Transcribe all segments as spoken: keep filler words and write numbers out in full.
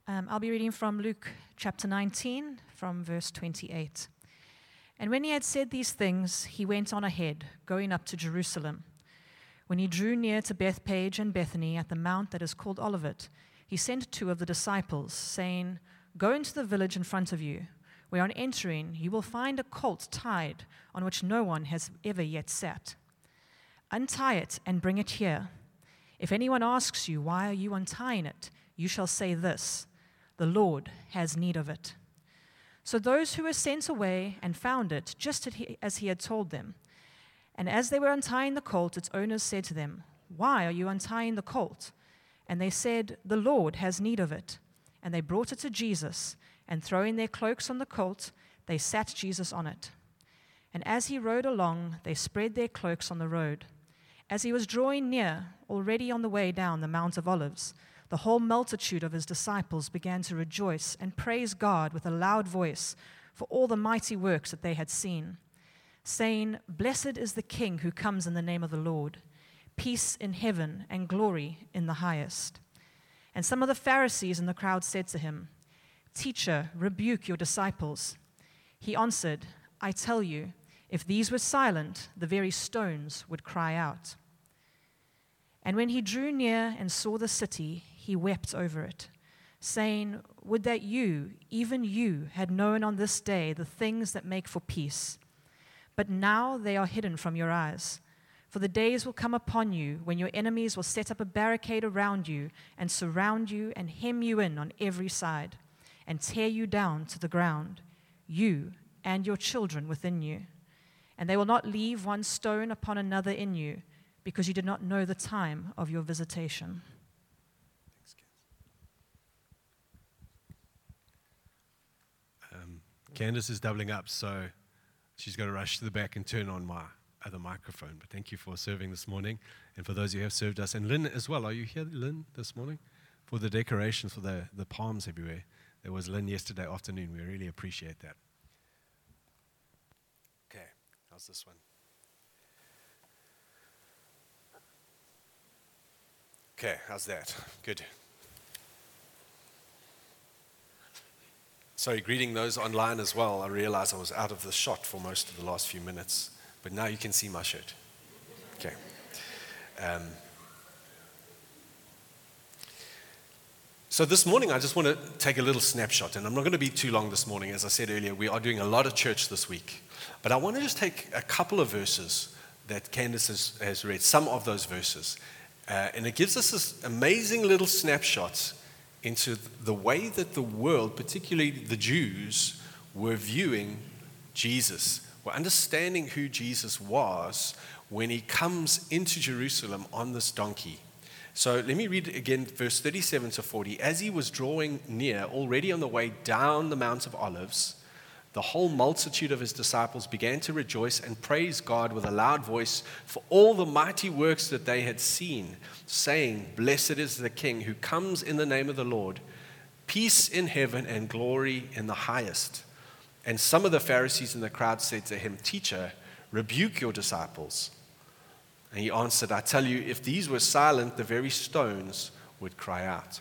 Um, I'll be reading from Luke chapter nineteen, from verse twenty-eight. And when he had said these things, he went on ahead, going up to Jerusalem. When he drew near to Bethphage and Bethany at the mount that is called Olivet, he sent two of the disciples, saying, Go into the village in front of you, where on entering you will find a colt tied, on which no one has ever yet sat. Untie it and bring it here. If anyone asks you, Why are you untying it? You shall say this, The Lord has need of it. So those who were sent away and found it, just as he had told them. And as they were untying the colt, its owners said to them, Why are you untying the colt? And they said, The Lord has need of it. And they brought it to Jesus, and throwing their cloaks on the colt, they sat Jesus on it. And as he rode along, they spread their cloaks on the road. As he was drawing near, already on the way down the Mount of Olives, the whole multitude of his disciples began to rejoice and praise God with a loud voice for all the mighty works that they had seen, saying, Blessed is the King who comes in the name of the Lord, peace in heaven and glory in the highest. And some of the Pharisees in the crowd said to him, Teacher, rebuke your disciples. He answered, I tell you, if these were silent, the very stones would cry out. And when he drew near and saw the city, he wept over it, saying, Would that you, even you, had known on this day the things that make for peace. But now they are hidden from your eyes. For the days will come upon you when your enemies will set up a barricade around you and surround you and hem you in on every side and tear you down to the ground, you and your children within you. And they will not leave one stone upon another in you, because you did not know the time of your visitation. Thanks, Candace. Um, Candace is doubling up, so she's going to rush to the back and turn on my other microphone. But thank you for serving this morning, and for those who have served us. And Lynn as well. Are you here, Lynn, this morning? For the decorations, for the, the palms everywhere. There was Lynn yesterday afternoon. We really appreciate that. Okay, how's this one? Okay, how's that? Good. Sorry, greeting those online as well. I realized I was out of the shot for most of the last few minutes, but now you can see my shirt. Okay. Um, so this morning, I just want to take a little snapshot, and I'm not going to be too long this morning. As I said earlier, we are doing a lot of church this week, but I want to just take a couple of verses that Candace has, has read, some of those verses. Uh, and it gives us this amazing little snapshot into the way that the world, particularly the Jews, were viewing Jesus, were understanding who Jesus was when he comes into Jerusalem on this donkey. So let me read again, verse thirty-seven to forty. As he was drawing near, already on the way down the Mount of Olives, the whole multitude of his disciples began to rejoice and praise God with a loud voice for all the mighty works that they had seen, saying, Blessed is the King who comes in the name of the Lord, peace in heaven and glory in the highest. And some of the Pharisees in the crowd said to him, Teacher, rebuke your disciples. And he answered, I tell you, if these were silent, the very stones would cry out.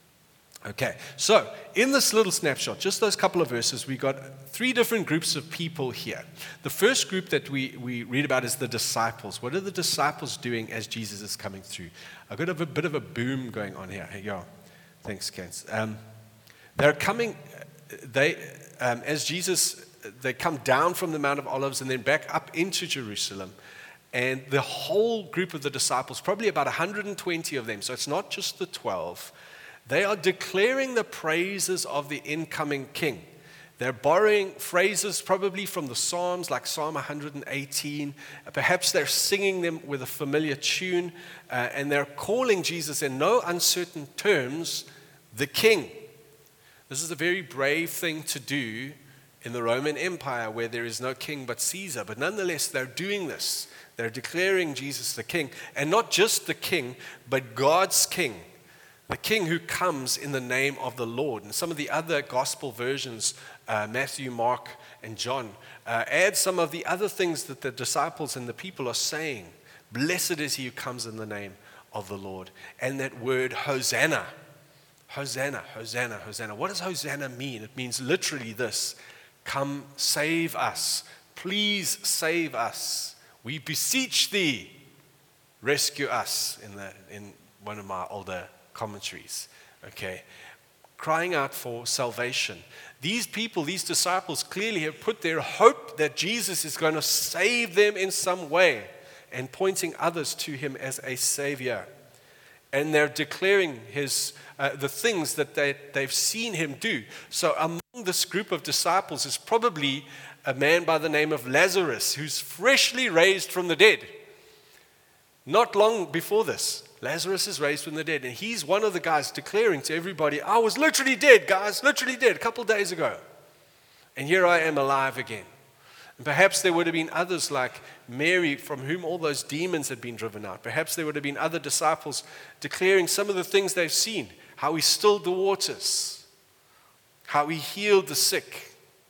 Okay, so in this little snapshot, just those couple of verses, we got three different groups of people here. The first group that we, we read about is the disciples. What are the disciples doing as Jesus is coming through? I've got a bit of a boom going on here. Here you are. Thanks, Kent. Um, they're coming, they um, as Jesus, they come down from the Mount of Olives and then back up into Jerusalem. And the whole group of the disciples, probably about one hundred twenty of them, so it's not just the twelve, they are declaring the praises of the incoming king. They're borrowing phrases probably from the Psalms, like Psalm one hundred eighteen. Perhaps they're singing them with a familiar tune, uh, and they're calling Jesus in no uncertain terms, the king. This is a very brave thing to do in the Roman Empire, where there is no king but Caesar. But nonetheless, they're doing this. They're declaring Jesus the king, and not just the king, but God's king. The king who comes in the name of the Lord. And some of the other gospel versions, uh, Matthew, Mark, and John, uh, add some of the other things that the disciples and the people are saying. Blessed is he who comes in the name of the Lord. And that word Hosanna. Hosanna, Hosanna, Hosanna. What does Hosanna mean? It means literally this: come save us. Please save us. We beseech thee. Rescue us, in the in one of my older commentaries. Okay. Crying out for salvation. These people, these disciples, clearly have put their hope that Jesus is going to save them in some way, and pointing others to him as a savior. And they're declaring his uh, the things that they, they've seen him do. So among this group of disciples is probably a man by the name of Lazarus, who's freshly raised from the dead. Not long before this, Lazarus is raised from the dead, and he's one of the guys declaring to everybody, I was literally dead, guys, literally dead a couple of days ago. And here I am alive again. And perhaps there would have been others like Mary, from whom all those demons had been driven out. Perhaps there would have been other disciples declaring some of the things they've seen, how he stilled the waters, how he healed the sick.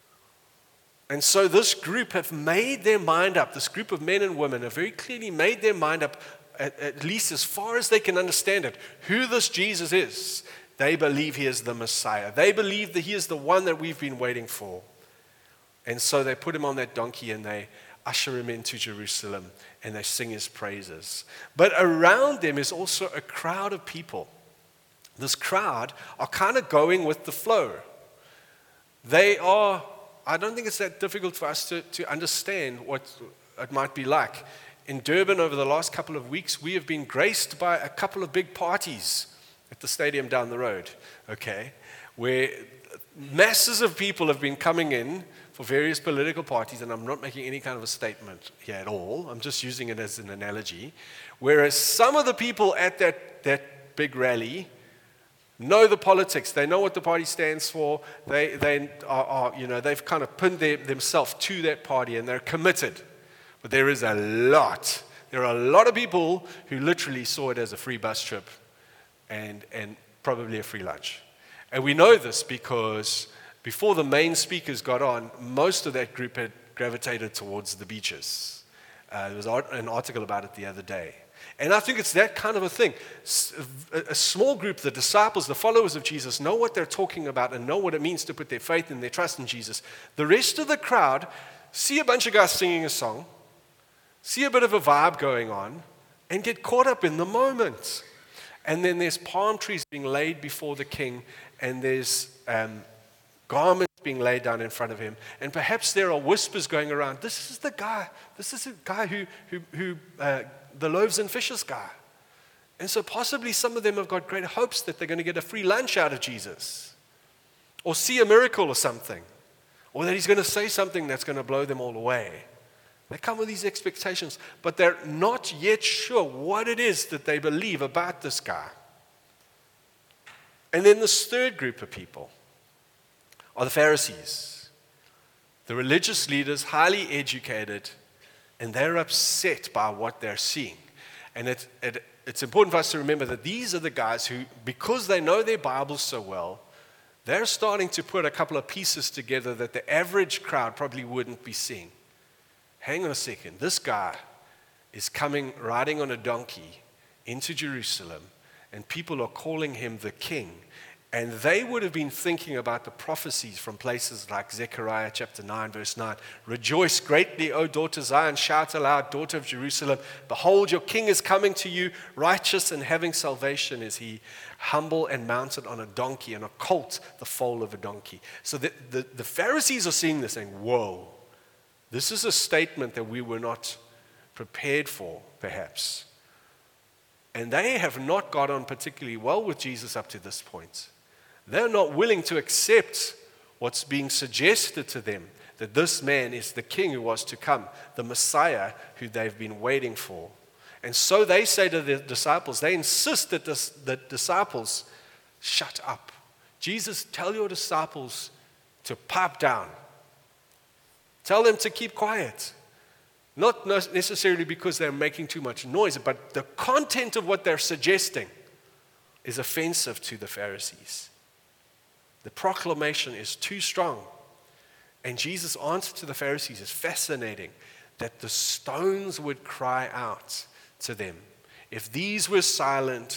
And so this group have made their mind up. This group of men and women have very clearly made their mind up, at, at least as far as they can understand it, who this Jesus is. They believe he is the Messiah. They believe that he is the one that we've been waiting for. And so they put him on that donkey and they usher him into Jerusalem and they sing his praises. But around them is also a crowd of people. This crowd are kind of going with the flow. They are, I don't think it's that difficult for us to, to understand what it might be like. In Durban over the last couple of weeks, we have been graced by a couple of big parties at the stadium down the road, okay, where masses of people have been coming in for various political parties, and I'm not making any kind of a statement here at all. I'm just using it as an analogy. Whereas some of the people at that, that big rally know the politics. They know what the party stands for. They, they are, are you know, they've kind of pinned their, themselves to that party, and they're committed. But there is a lot. There are a lot of people who literally saw it as a free bus trip and, and probably a free lunch. And we know this because before the main speakers got on, most of that group had gravitated towards the beaches. Uh, there was an article about it the other day. And I think it's that kind of a thing. A small group, the disciples, the followers of Jesus, know what they're talking about and know what it means to put their faith and their trust in Jesus. The rest of the crowd see a bunch of guys singing a song, see a bit of a vibe going on, and get caught up in the moment. And then there's palm trees being laid before the king, and there's um, garments being laid down in front of him. And perhaps there are whispers going around, this is the guy, this is the guy who, who, who uh, the loaves and fishes guy. And so possibly some of them have got great hopes that they're going to get a free lunch out of Jesus, or see a miracle or something, or that he's going to say something that's going to blow them all away. They come with these expectations, but they're not yet sure what it is that they believe about this guy. And then this third group of people are the Pharisees, the religious leaders, highly educated, and they're upset by what they're seeing. And it, it, it's important for us to remember that these are the guys who, because they know their Bibles so well, they're starting to put a couple of pieces together that the average crowd probably wouldn't be seeing. Hang on a second, this guy is coming riding on a donkey into Jerusalem, and people are calling him the king. And they would have been thinking about the prophecies from places like Zechariah chapter nine, verse nine. Rejoice greatly, O daughter Zion, shout aloud, daughter of Jerusalem. Behold, your king is coming to you, righteous and having salvation is he, humble and mounted on a donkey, and a colt, the foal of a donkey. So the, the, the Pharisees are seeing this saying, whoa, this is a statement that we were not prepared for, perhaps. And they have not got on particularly well with Jesus up to this point. They're not willing to accept what's being suggested to them, that this man is the king who was to come, the Messiah who they've been waiting for. And so they say to the disciples, they insist that the, the disciples shut up. Jesus, tell your disciples to pipe down. Tell them to keep quiet. Not necessarily because they're making too much noise, but the content of what they're suggesting is offensive to the Pharisees. The proclamation is too strong. And Jesus' answer to the Pharisees is fascinating, that the stones would cry out to them. If these were silent,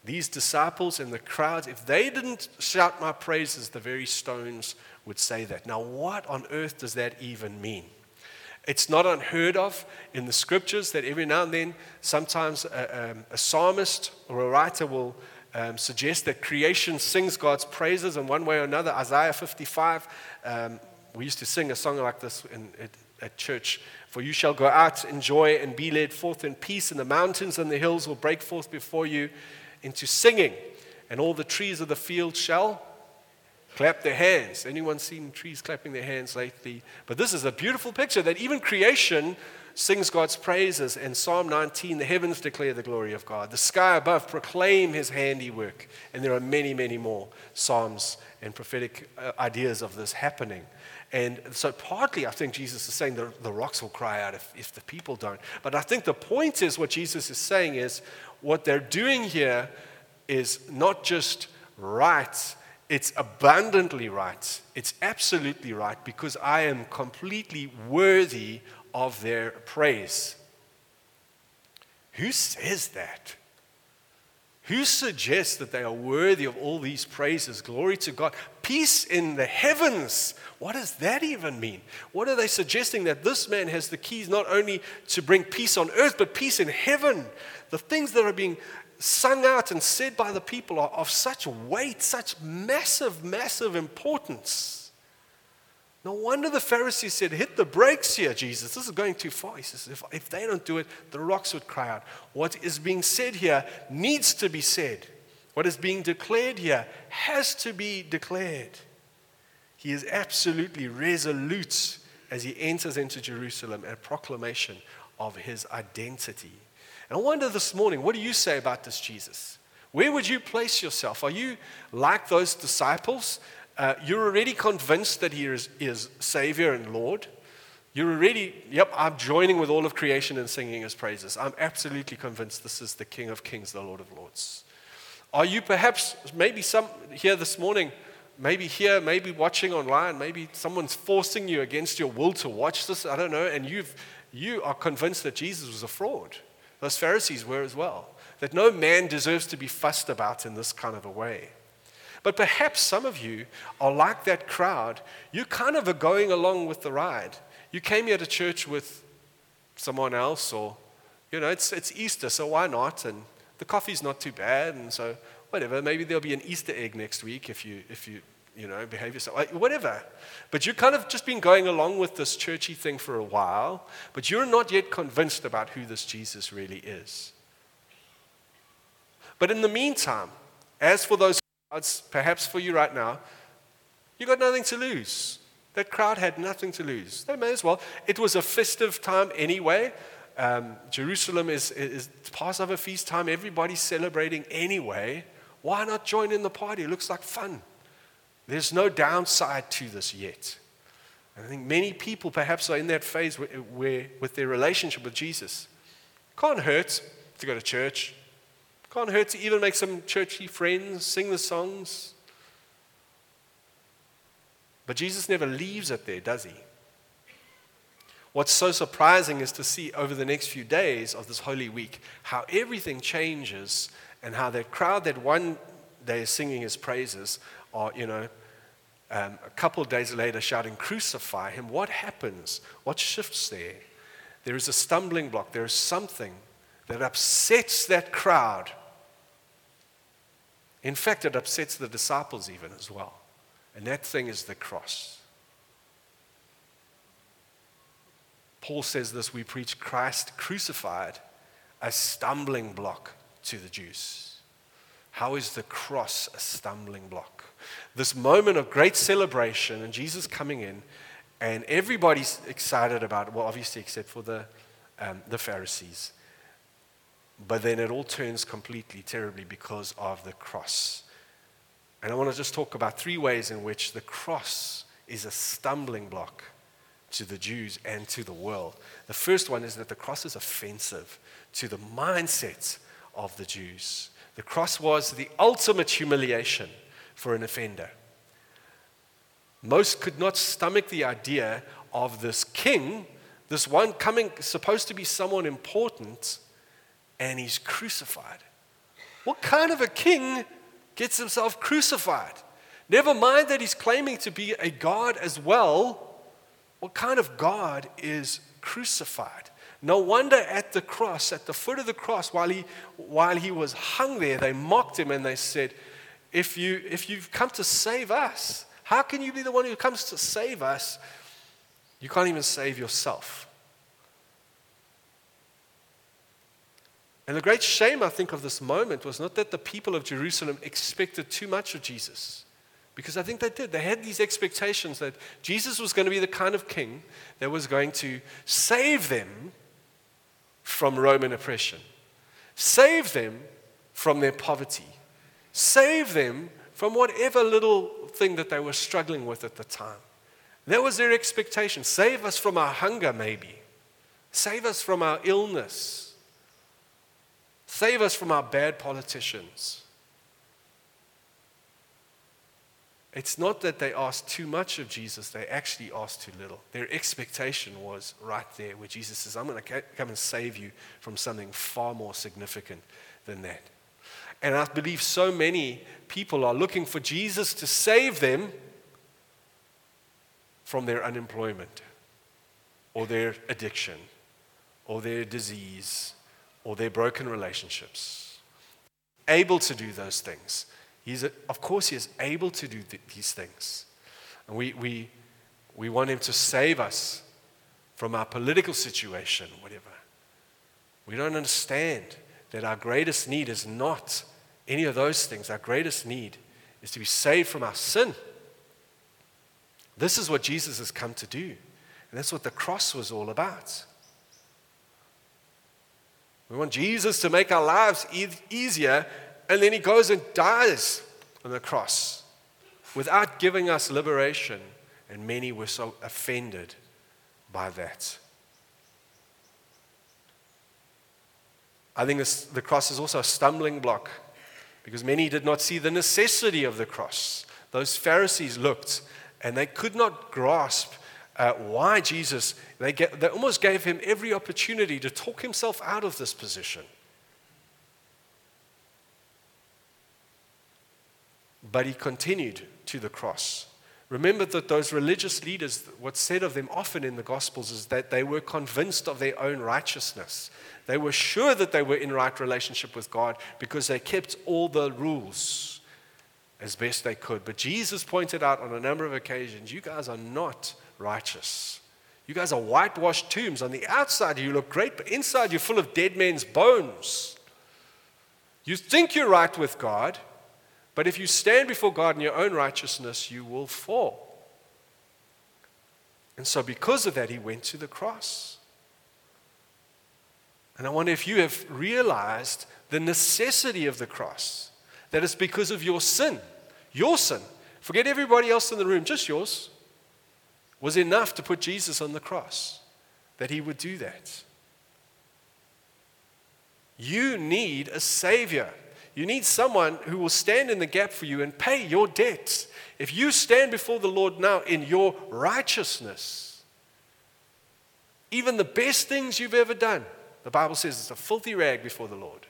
These disciples and the crowds, if they didn't shout my praises, the very stones would say that. Now, what on earth does that even mean? It's not unheard of in the scriptures that every now and then, sometimes a, um, a psalmist or a writer will um, suggest that creation sings God's praises in one way or another. Isaiah fifty-five, um, we used to sing a song like this in, at, at church. For you shall go out in joy and be led forth in peace, and the mountains and the hills will break forth before you into singing, and all the trees of the field shall clap their hands. Anyone seen trees clapping their hands lately? But this is a beautiful picture that even creation sings God's praises. And Psalm nineteen, the heavens declare the glory of God. The sky above proclaim his handiwork. And there are many, many more psalms and prophetic uh, ideas of this happening. And so partly I think Jesus is saying the, the rocks will cry out if, if the people don't. But I think the point is what Jesus is saying is what they're doing here is not just right, it's abundantly right. It's absolutely right because I am completely worthy of their praise. Who says that? Who suggests that they are worthy of all these praises? Glory to God. Peace in the heavens. What does that even mean? What are they suggesting? That this man has the keys not only to bring peace on earth, but peace in heaven. The things that are being sung out and said by the people are of such weight, such massive, massive importance. No wonder the Pharisees said, hit the brakes here, Jesus. This is going too far. He says, if, if they don't do it, the rocks would cry out. What is being said here needs to be said. What is being declared here has to be declared. He is absolutely resolute as he enters into Jerusalem, a proclamation of his identity. And I wonder this morning, what do you say about this Jesus? Where would you place yourself? Are you like those disciples? Uh, you're already convinced that he is, is Savior and Lord. You're already, yep, I'm joining with all of creation in singing his praises. I'm absolutely convinced this is the King of Kings, the Lord of Lords. Are you perhaps, maybe some here this morning, maybe here, maybe watching online, maybe someone's forcing you against your will to watch this, I don't know, and you've, you are convinced that Jesus was a fraud. Those Pharisees were as well. That no man deserves to be fussed about in this kind of a way. But perhaps some of you are like that crowd. You kind of are going along with the ride. You came here to church with someone else, or, you know, it's it's Easter, so why not? And the coffee's not too bad, and so whatever. Maybe there'll be an Easter egg next week if you if you you know behave yourself, whatever. But you've kind of just been going along with this churchy thing for a while, but you're not yet convinced about who this Jesus really is. But in the meantime, as for those crowds, perhaps for you right now, you got nothing to lose. That crowd had nothing to lose. They may as well. It was a festive time anyway. Um, Jerusalem is, is Passover feast time. Everybody's celebrating anyway. Why not join in the party? It looks like fun. There's no downside to this yet. And I think many people perhaps are in that phase where, where with their relationship with Jesus. Can't hurt to go to church. Can't hurt to even make some churchy friends, sing the songs. But Jesus never leaves it there, does he? What's so surprising is to see over the next few days of this Holy Week how everything changes and how that crowd that one day is singing his praises are, you know, um, a couple of days later shouting, crucify him. What happens? What shifts there? There is a stumbling block. There is something that upsets that crowd. In fact, it upsets the disciples even as well. And that thing is the cross. Paul says this, we preach Christ crucified, a stumbling block to the Jews. How is the cross a stumbling block? This moment of great celebration and Jesus coming in, and everybody's excited about it, well, obviously except for the, um, the Pharisees. But then it all turns completely terribly because of the cross. And I want to just talk about three ways in which the cross is a stumbling block to the Jews and to the world. The first one is that the cross is offensive to the mindset of the Jews. The cross was the ultimate humiliation for an offender. Most could not stomach the idea of this king, this one coming, supposed to be someone important, and he's crucified. What kind of a king gets himself crucified? Never mind that he's claiming to be a God as well. What kind of God is crucified? No wonder at the cross, at the foot of the cross, while he, while he was hung there, they mocked him and they said, if, you, if you've come to save us, how can you be the one who comes to save us? You can't even save yourself. And the great shame, I think, of this moment was not that the people of Jerusalem expected too much of Jesus. Because I think they did. They had these expectations that Jesus was going to be the kind of king that was going to save them from Roman oppression, save them from their poverty, save them from whatever little thing that they were struggling with at the time. That was their expectation. Save us from our hunger, maybe. Save us from our illness. Save us from our bad politicians. It's not that they asked too much of Jesus, they actually asked too little. Their expectation was right there where Jesus says, I'm going to come and save you from something far more significant than that. And I believe so many people are looking for Jesus to save them from their unemployment or their addiction or their disease or their broken relationships. Able to do those things. He's a, of course, he is able to do th- these things. And we, we, we want him to save us from our political situation, whatever. We don't understand that our greatest need is not any of those things. Our greatest need is to be saved from our sin. This is what Jesus has come to do. And that's what the cross was all about. We want Jesus to make our lives e- easier. And then he goes and dies on the cross without giving us liberation. And many were so offended by that. I think this, the cross is also a stumbling block because many did not see the necessity of the cross. Those Pharisees looked and they could not grasp uh, why Jesus, they, get, they almost gave him every opportunity to talk himself out of this position. But he continued to the cross. Remember that those religious leaders, what's said of them often in the Gospels is that they were convinced of their own righteousness. They were sure that they were in right relationship with God because they kept all the rules as best they could. But Jesus pointed out on a number of occasions, you guys are not righteous. You guys are whitewashed tombs. On the outside you look great, but inside you're full of dead men's bones. You think you're right with God, but if you stand before God in your own righteousness, you will fall. And so because of that, he went to the cross. And I wonder if you have realized the necessity of the cross. That it's because of your sin. Your sin. Forget everybody else in the room, just yours. Was enough to put Jesus on the cross. That he would do that. You need a Savior. You need someone who will stand in the gap for you and pay your debts. If you stand before the Lord now in your righteousness, even the best things you've ever done, the Bible says it's a filthy rag before the Lord.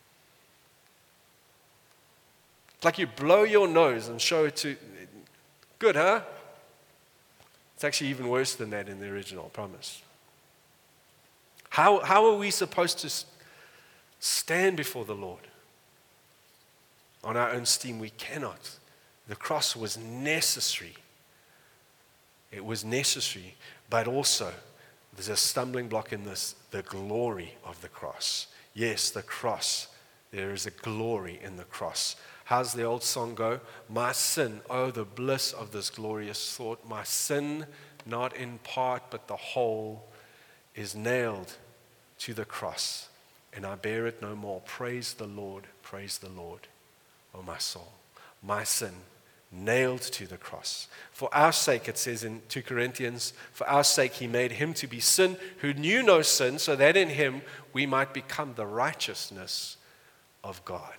It's like you blow your nose and show it to, good, huh? It's actually even worse than that in the original, I promise. How, how are we supposed to stand before the Lord? On our own steam, we cannot. The cross was necessary. It was necessary, but also there's a stumbling block in this, the glory of the cross. Yes, the cross. There is a glory in the cross. How's the old song go? My sin, oh, the bliss of this glorious thought. My sin, not in part, but the whole, is nailed to the cross, and I bear it no more. Praise the Lord, praise the Lord. Oh, my soul, my sin, nailed to the cross. For our sake, it says in Second Corinthians, for our sake he made him to be sin who knew no sin, so that in him we might become the righteousness of God.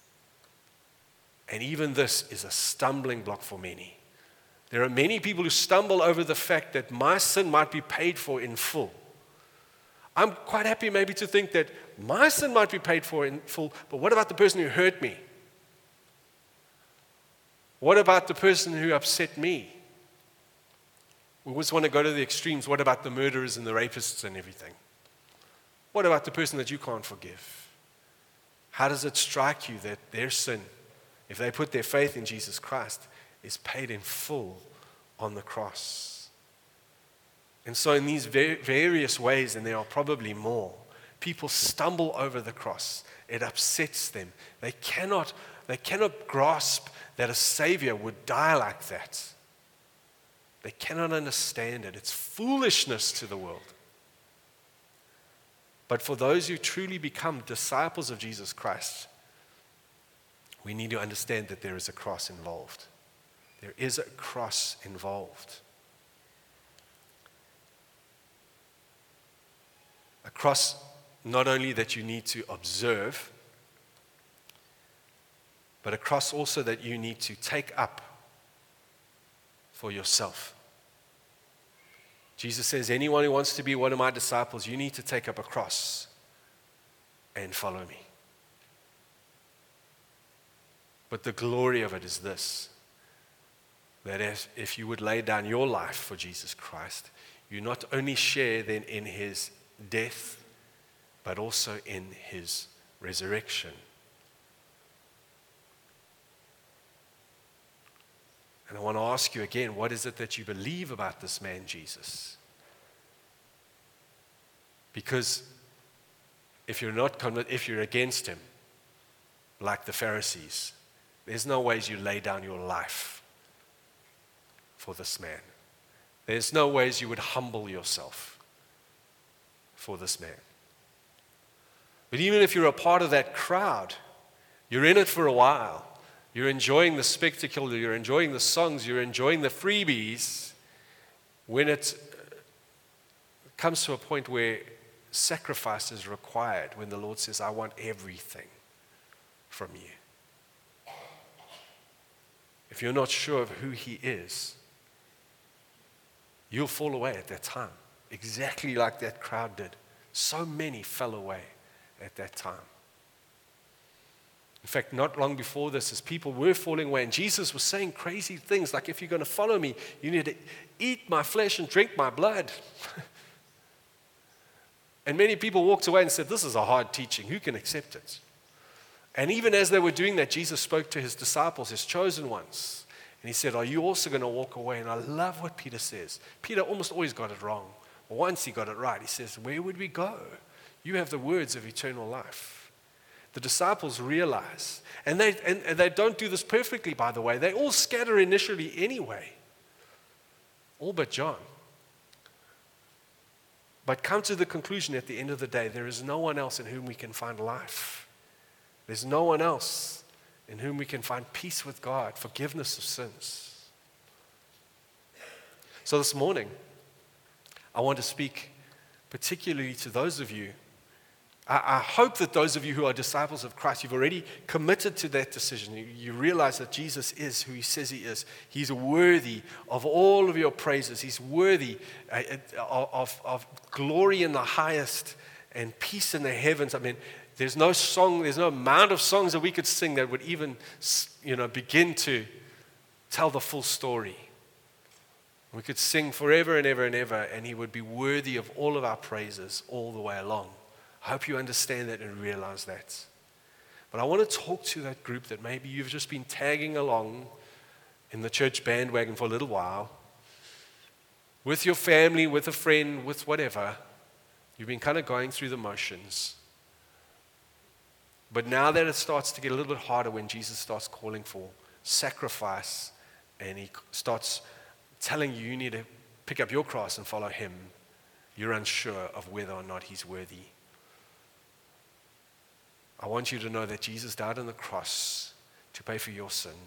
And even this is a stumbling block for many. There are many people who stumble over the fact that my sin might be paid for in full. I'm quite happy maybe to think that My sin might be paid for in full, but what about the person who hurt me? What about the person who upset me? We always want to go to the extremes. What about the murderers and the rapists and everything? What about the person that you can't forgive? How does it strike you that their sin, if they put their faith in Jesus Christ, is paid in full on the cross? And so in these various ways, and there are probably more, people stumble over the cross. It upsets them. They cannot, they cannot grasp that a Savior would die like that. They cannot understand it. It's foolishness to the world. But for those who truly become disciples of Jesus Christ, we need to understand that there is a cross involved. There is a cross involved. A cross not only that you need to observe, but a cross also that you need to take up for yourself. Jesus says, anyone who wants to be one of my disciples, you need to take up a cross and follow me. But the glory of it is this, that if, if you would lay down your life for Jesus Christ, you not only share then in his death, but also in his resurrection. And I want to ask you again, what is it that you believe about this man, Jesus? Because if you're not conv- if you're against him, like the Pharisees, there's no ways you lay down your life for this man. There's no ways you would humble yourself for this man. But even if you're a part of that crowd, you're in it for a while, you're enjoying the spectacle, you're enjoying the songs, you're enjoying the freebies, when it comes to a point where sacrifice is required, when the Lord says, I want everything from you. If you're not sure of who he is, you'll fall away at that time, exactly like that crowd did. So many fell away at that time. In fact, not long before this, as people were falling away, and Jesus was saying crazy things like, if you're going to follow me, you need to eat my flesh and drink my blood. And many people walked away and said, this is a hard teaching. Who can accept it? And even as they were doing that, Jesus spoke to his disciples, his chosen ones. And he said, are you also going to walk away? And I love what Peter says. Peter almost always got it wrong. But once he got it right, he says, where would we go? You have the words of eternal life. The disciples realize, and they, and, and they don't do this perfectly, by the way. They all scatter initially anyway. All but John. But come to the conclusion at the end of the day, there is no one else in whom we can find life. There's no one else in whom we can find peace with God, forgiveness of sins. So this morning, I want to speak particularly to those of you. I, I hope that those of you who are disciples of Christ, you've already committed to that decision. You, you realize that Jesus is who he says he is. He's worthy of all of your praises. He's worthy uh, of, of glory in the highest and peace in the heavens. I mean, there's no song, there's no amount of songs that we could sing that would even, you know, begin to tell the full story. We could sing forever and ever and ever, and he would be worthy of all of our praises all the way along. I hope you understand that and realize that. But I want to talk to that group that maybe you've just been tagging along in the church bandwagon for a little while, with your family, with a friend, with whatever. You've been kind of going through the motions. But now that it starts to get a little bit harder when Jesus starts calling for sacrifice and he starts telling you you need to pick up your cross and follow him, you're unsure of whether or not he's worthy. I want you to know that Jesus died on the cross to pay for your sin.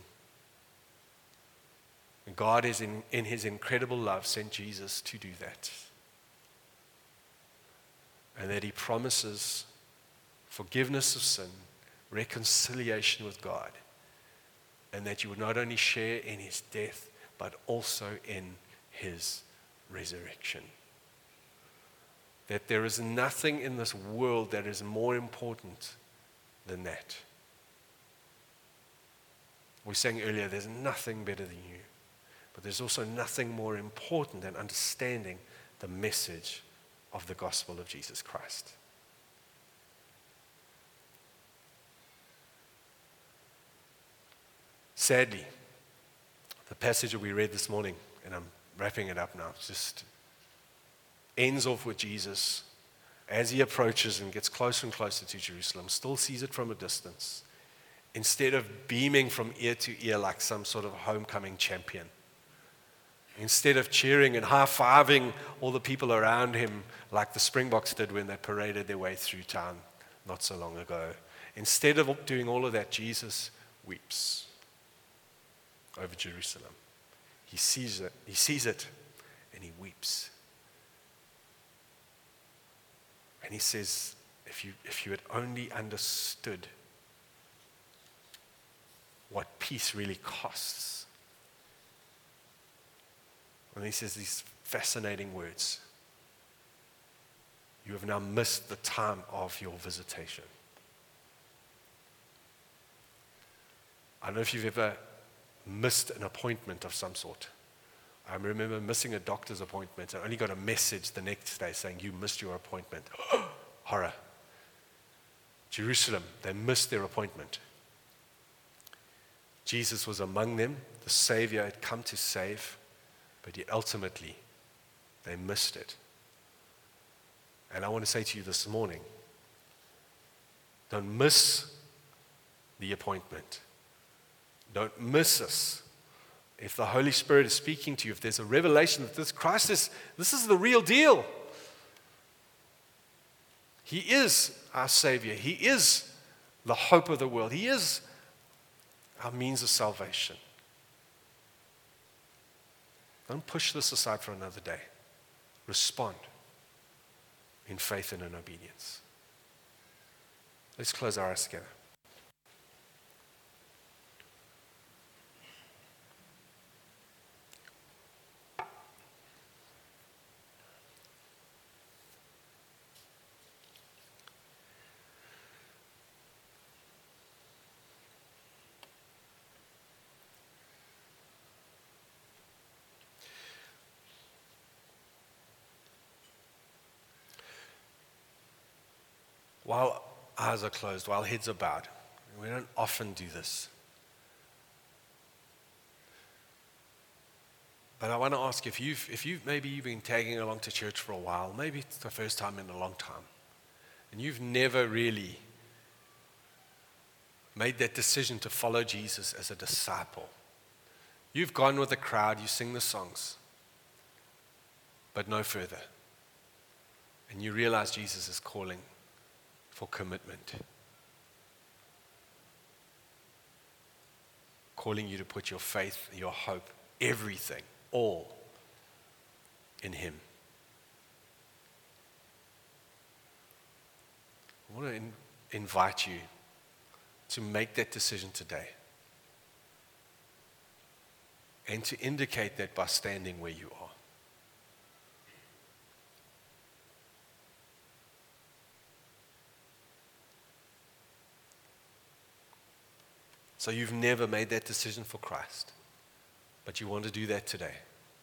And God is in, in his incredible love sent Jesus to do that. And that he promises forgiveness of sin, reconciliation with God, and that you would not only share in his death, but also in his resurrection. that there is nothing in this world that is more important than that. We sang earlier, there's nothing better than you. But there's also nothing more important than understanding the message of the gospel of Jesus Christ. Sadly, the passage that we read this morning, and I'm wrapping it up now, just ends off with Jesus as he approaches and gets closer and closer to Jerusalem, still sees it from a distance, instead of beaming from ear to ear like some sort of homecoming champion. Instead of cheering and high-fiving all the people around him like the Springboks did when they paraded their way through town not so long ago. Instead of doing all of that, Jesus weeps over Jerusalem. He sees it, he sees it, and he weeps. And he says, if you, if you had only understood what peace really costs. And he says these fascinating words. You have now missed the time of your visitation. I don't know if you've ever missed an appointment of some sort. I remember missing a doctor's appointment. I only got a message the next day saying, you missed your appointment. Horror. Jerusalem, they missed their appointment. Jesus was among them. The Savior had come to save, but yet ultimately, they missed it. And I want to say to you this morning, don't miss the appointment. Don't miss us. If the Holy Spirit is speaking to you, if there's a revelation that this Christ is, this is the real deal. He is our Savior. He is the hope of the world. He is our means of salvation. Don't push this aside for another day. Respond in faith and in obedience. Let's close our eyes together. While eyes are closed, while heads are bowed, we don't often do this. But I want to ask if you've, if you've maybe you've been tagging along to church for a while, maybe it's the first time in a long time, and you've never really made that decision to follow Jesus as a disciple. You've gone with the crowd, you sing the songs, but no further. And you realize Jesus is calling for commitment. Calling you to put your faith, your hope, everything, all in Him. I want to in, invite you to make that decision today. And to indicate that by standing where you are. So you've never made that decision for Christ, but you want to do that today.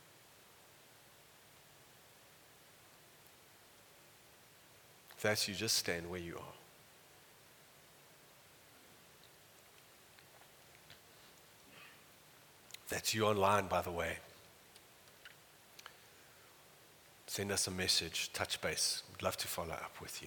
If that's you, just stand where you are. If that's you online, by the way, send us a message, touch base. We'd love to follow up with you.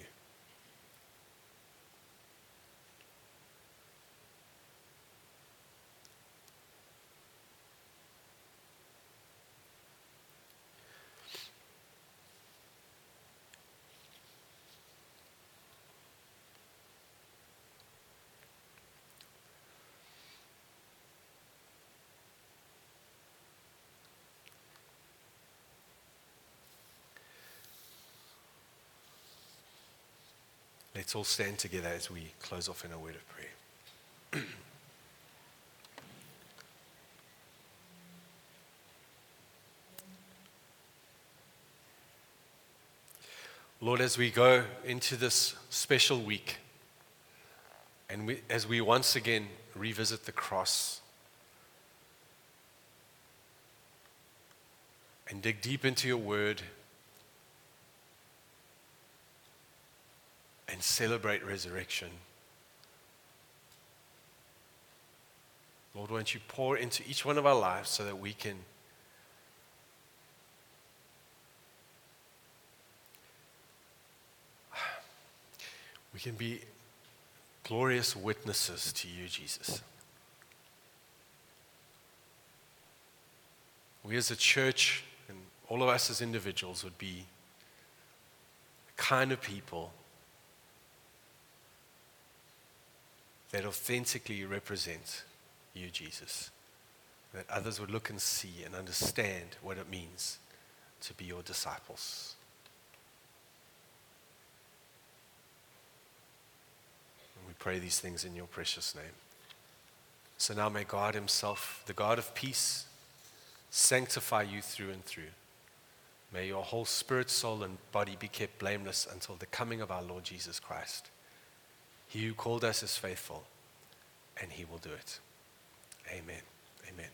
Let's all stand together as we close off in a word of prayer. Lord, as we go into this special week, and we, as we once again revisit the cross and dig deep into your word and celebrate resurrection, Lord, won't you pour into each one of our lives so that we can we can be glorious witnesses to you, Jesus. We as a church and all of us as individuals would be the kind of people that authentically represent you, Jesus. That others would look and see and understand what it means to be your disciples. And we pray these things in your precious name. So now may God himself, the God of peace, sanctify you through and through. May your whole spirit, soul, and body be kept blameless until the coming of our Lord Jesus Christ. He who called us is faithful, and he will do it. Amen. Amen.